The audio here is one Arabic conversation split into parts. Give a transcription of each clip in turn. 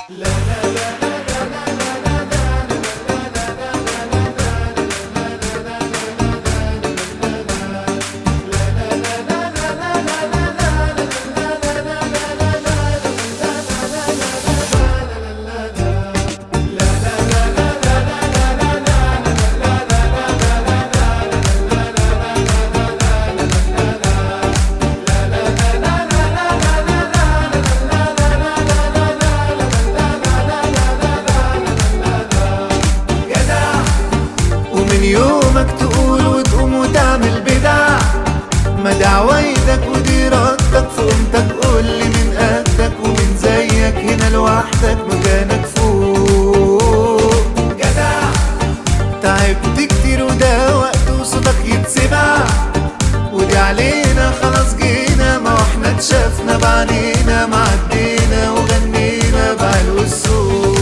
من يومك تقول وتقوم وتعمل بدع، ما دعوايدك ودي ردك في قيمتك. قولي من قدك ومن زيك هنا لوحدك مكانك فوق. جدع تعبت كتير وده وقت وصوتك يتسمع، ودي علينا خلاص جينا، ما احنا اتشافنا بعينينا، ما عدينا وغنينا بعلو الصوت.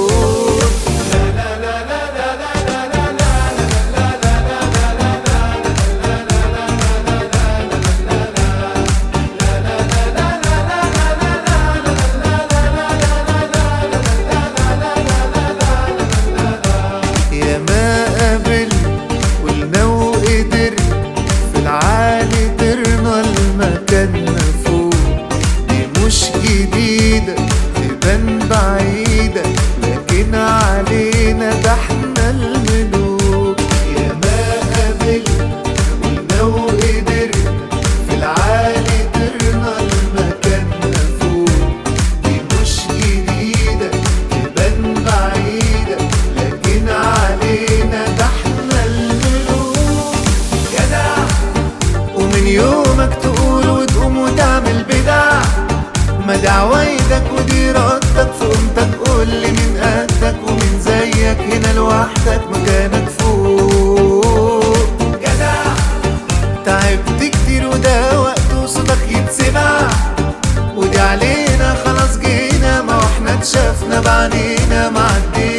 مكاننا فوق دي مش جديدة تبان بعيدة، لكن علينا ده احنا الملوك. يا ما قابلنا قلنا وقدرنا في العالي طرنا لمكاننا فوق. دي مش جديدة تبان بعيدة، لكن علينا ده احنا الملوك. جدع ومن يومك تقول وتقوم وتعمل بدع، ما دعوايدك ودي ردك في قيمتك. قولي من قدك ومن زيك هنا لوحدك مكانك فوق. جدع تعبت كتير وده وقت وصوتك يتسمع، ودي علينا خلاص جينا، ما احنا اتشافنا بعينينا، ما عدينا